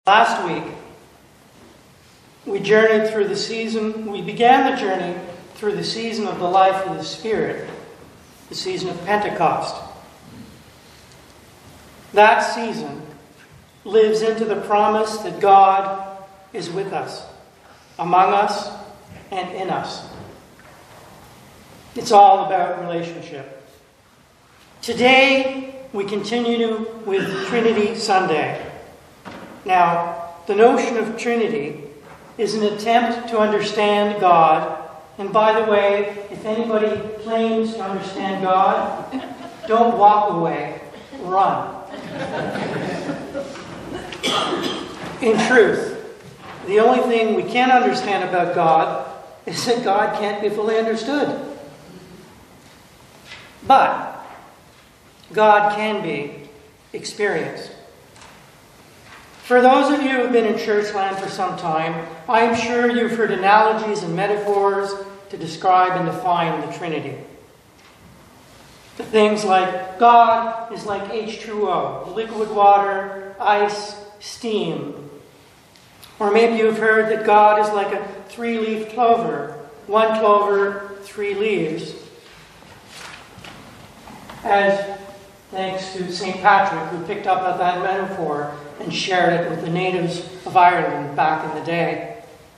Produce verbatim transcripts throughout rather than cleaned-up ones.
Last week, we journeyed through the season, we began the journey through the season of the life of the Spirit, the season of Pentecost. That season lives into the promise that God is with us, among us, and in us. It's all about relationship. Today, we continue with Trinity Sunday. Now, the notion of Trinity is an attempt to understand God. And by the way, if anybody claims to understand God, don't walk away, run. In truth, the only thing we can understand about God is that God can't be fully understood. But God can be experienced. For those of you who have been in Churchland for some time, I am sure you've heard analogies and metaphors to describe and define the Trinity. The things like God is like H two O, liquid water, ice, steam. Or maybe you've heard that God is like a three-leaf clover, one clover, three leaves. As thanks to Saint Patrick, who picked up on that metaphor and shared it with the natives of Ireland back in the day.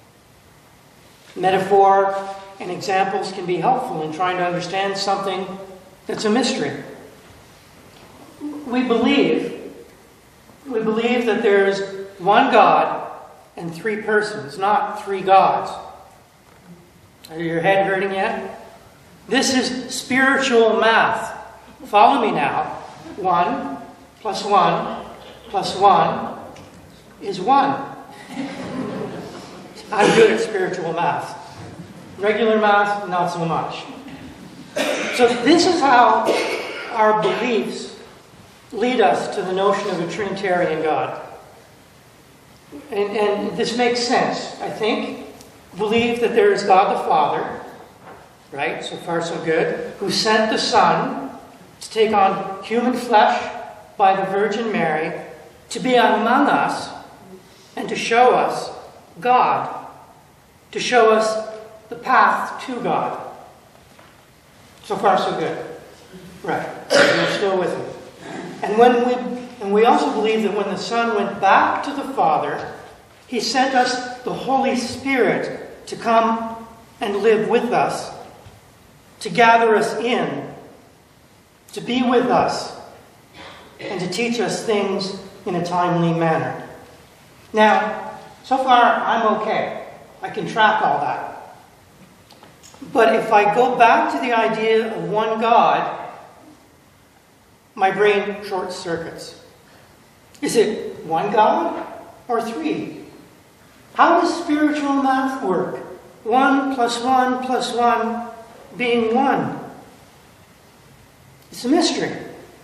Metaphor and examples can be helpful in trying to understand something that's a mystery. We believe, we believe that there's one God and three persons, not three gods. Are your head hurting yet? This is spiritual math. Follow me now. One plus one plus one is one. I'm good at spiritual math. Regular math, not so much. So this is how our beliefs lead us to the notion of a Trinitarian God. And, and this makes sense, I think. Believe that there is God the Father, right? So far so good. Who sent the Son to take on human flesh by the Virgin Mary, to be among us, and to show us God, to show us the path to God. So far, so good. Right. You're still with me. And when we and we also believe that when the Son went back to the Father, He sent us the Holy Spirit to come and live with us, to gather us in, to be with us, and to teach us things in a timely manner. Now, so far, I'm okay. I can track all that. But if I go back to the idea of one God, my brain short circuits. Is it one God or three? How does spiritual math work? One plus one plus one being one. It's a mystery.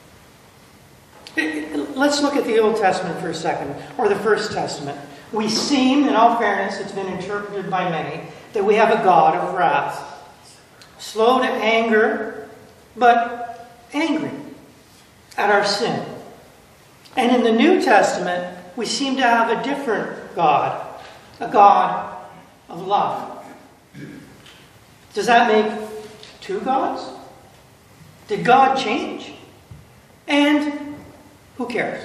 Let's look at the Old Testament for a second, or the First Testament. We seem, in all fairness, it's been interpreted by many, that we have a God of wrath. Slow to anger, but angry at our sin. And in the New Testament, we seem to have a different God, a God of love. Does that make two gods? Did God change? And who cares?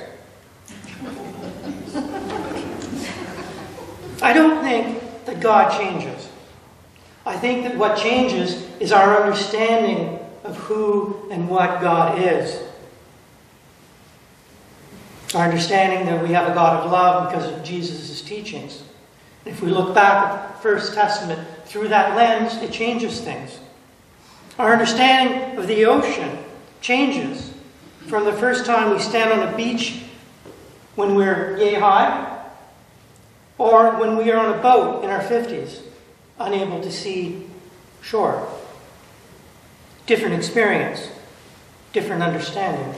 I don't think that God changes. I think that what changes is our understanding of who and what God is. Our understanding that we have a God of love because of Jesus' teachings. If we look back at the First Testament through that lens, it changes things. Our understanding of the ocean changes from the first time we stand on a beach when we're yay high, or when we are on a boat in our fifties, unable to see shore. Different experience, different understanding.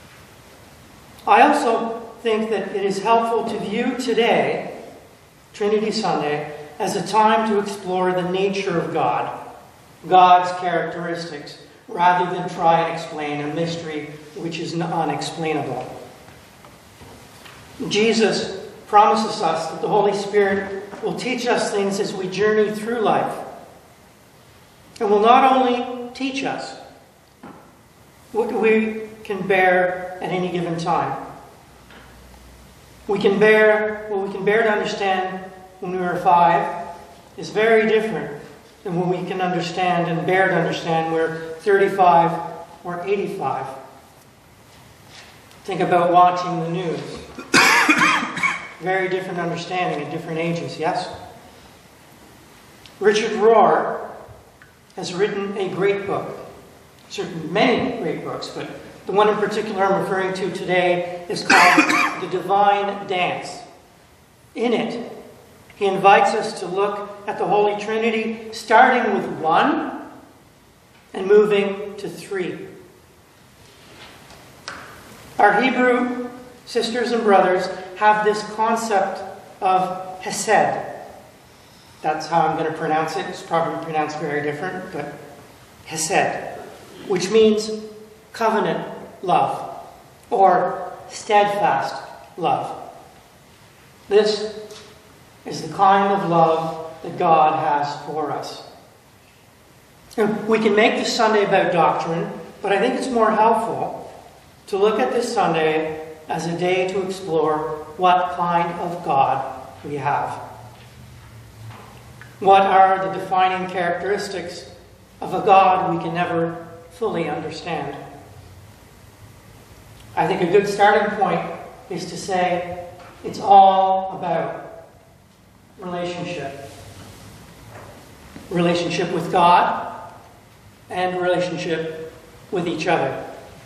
I also think that it is helpful to view today, Trinity Sunday, as a time to explore the nature of God, God's characteristics, rather than try and explain a mystery which is unexplainable. Jesus promises us that the Holy Spirit will teach us things as we journey through life. And will not only teach us what we can bear at any given time. We can bear, what we can bear to understand when we were five is very different than what we can understand and bear to understand when we're thirty-five or eighty-five. Think about watching the news. Very different understanding at different ages, yes? Richard Rohr has written a great book. He's written many great books, but the one in particular I'm referring to today is called The Divine Dance. In it, he invites us to look at the Holy Trinity, starting with one and moving to three. Our Hebrew sisters and brothers have this concept of Hesed. That's how I'm going to pronounce it. It's probably pronounced very different, but Hesed, which means covenant love or steadfast love. This is the kind of love that God has for us. And we can make this Sunday about doctrine, but I think it's more helpful to look at this Sunday as a day to explore what kind of God we have. What are the defining characteristics of a God we can never fully understand? I think a good starting point is to say it's all about relationship. Relationship with God and relationship with each other.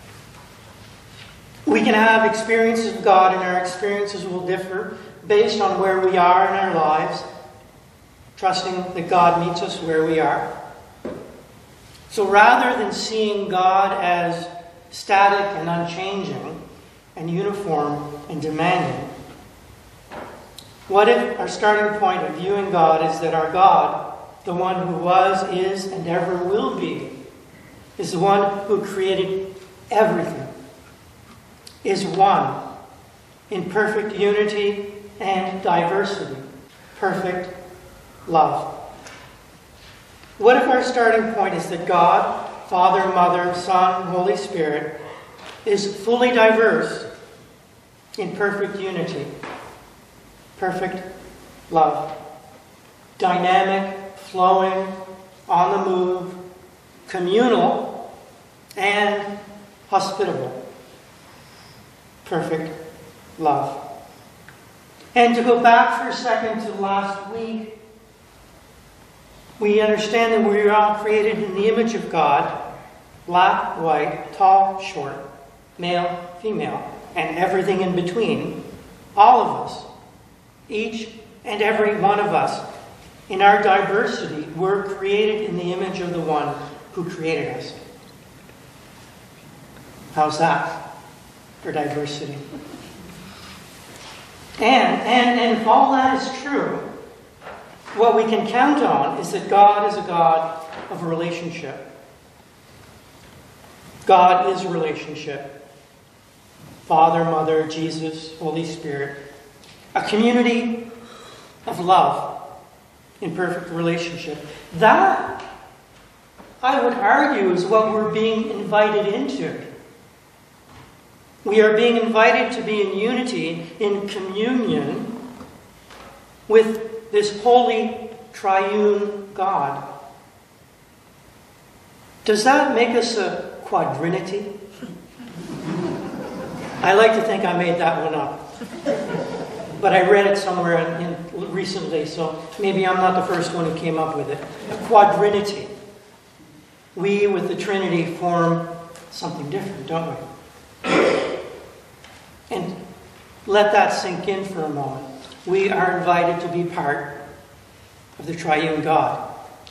We can have experiences of God, and our experiences will differ based on where we are in our lives, trusting that God meets us where we are. So rather than seeing God as static and unchanging and uniform and demanding, what if our starting point of viewing God is that our God, the one who was, is, and ever will be, is the one who created everything, is one in perfect unity and diversity, perfect love. What if our starting point is that God, Father, Mother, Son, Holy Spirit, is fully diverse in perfect unity, perfect love, dynamic, flowing, on the move, communal, and hospitable. Perfect love. And to go back for a second to last week, we understand that we are all created in the image of God, black, white, tall, short, male, female, and everything in between. All of us, each and every one of us, in our diversity, were created in the image of the one who created us. How's that for diversity? And, and, and if all that is true, what we can count on is that God is a God of relationship. God is relationship. Father, Mother, Jesus, Holy Spirit. A community of love in perfect relationship. That, I would argue, is what we're being invited into. We are being invited to be in unity, in communion with this holy triune God. Does that make us a quadrinity? I like to think I made that one up. But I read it somewhere in, in recently, so maybe I'm not the first one who came up with it. A quadrinity. We with the Trinity form something different, don't we? And let that sink in for a moment. We are invited to be part of the triune God.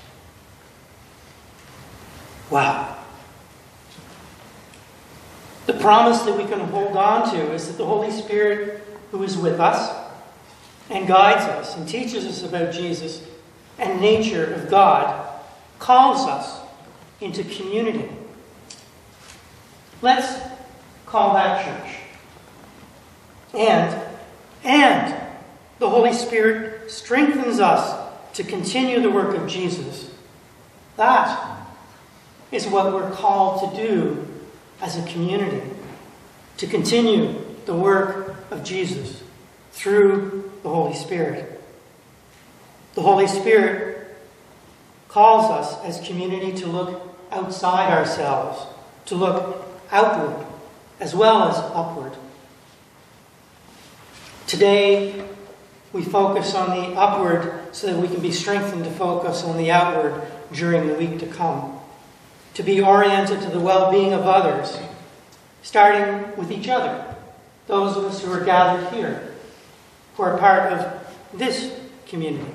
Wow. The promise that we can hold on to is that the Holy Spirit, who is with us and guides us and teaches us about Jesus and nature of God, calls us into community. Let's call that church. And, and the Holy Spirit strengthens us to continue the work of Jesus. That is what we're called to do as a community, to continue the work of Jesus through the Holy Spirit. The Holy Spirit calls us as community to look outside ourselves, to look outward as well as upward. Today, we focus on the upward so that we can be strengthened to focus on the outward during the week to come. To be oriented to the well-being of others, starting with each other, those of us who are gathered here, who are part of this community.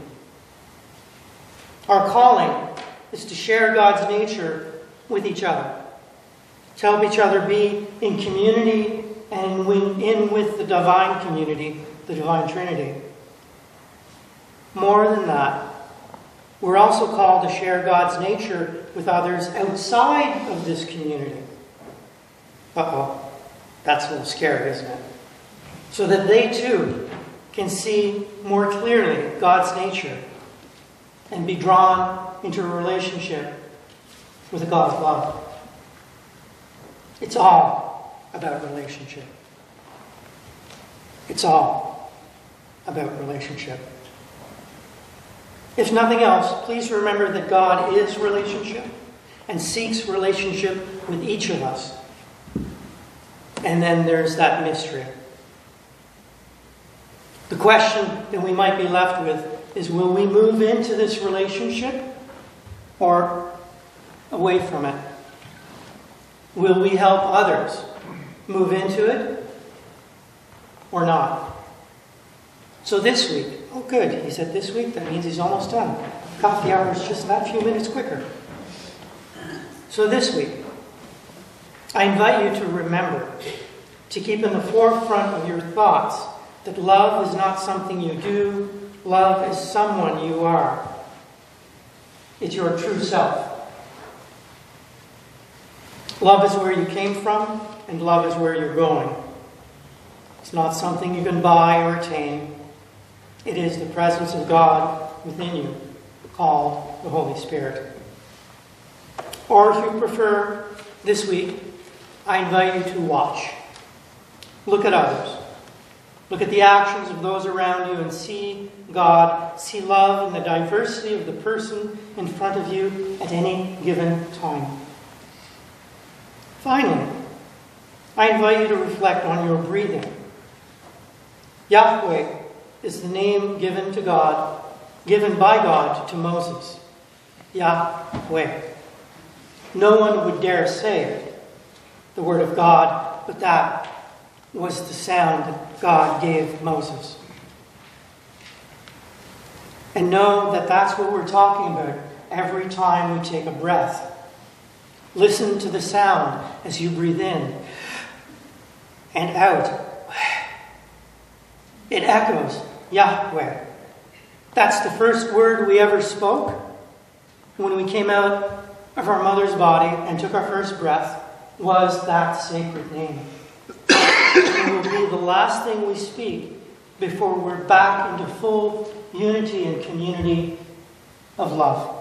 Our calling is to share God's nature with each other, to help each other be in community and in with the divine community, the divine Trinity. More than that, we're also called to share God's nature with others outside of this community. Uh-oh, that's a little scary, isn't it? So that they too can see more clearly God's nature and be drawn into a relationship with a God of love. It's all about relationship. It's all about relationship. If nothing else, please remember that God is relationship and seeks relationship with each of us. And then there's that mystery. The question that we might be left with is, will we move into this relationship or away from it? Will we help others move into it or not? So this week, oh good, he said this week, that means he's almost done. Coffee hour is just that few minutes quicker. So this week, I invite you to remember, to keep in the forefront of your thoughts, that love is not something you do, love is someone you are. It's your true self. Love is where you came from, and love is where you're going. It's not something you can buy or attain. It is the presence of God within you, called the Holy Spirit. Or if you prefer, this week, I invite you to watch. Look at others. Look at the actions of those around you and see God, see love in the diversity of the person in front of you at any given time. Finally, I invite you to reflect on your breathing. Yahweh is the name given to God, given by God to Moses. Yahweh. No one would dare say the word of God, but that was the sound that God gave Moses. And know that that's what we're talking about every time we take a breath. Listen to the sound as you breathe in and out. It echoes Yahweh. That's the first word we ever spoke when we came out of our mother's body and took our first breath, was that sacred name. It will be the last thing we speak before we're back into full unity and community of love.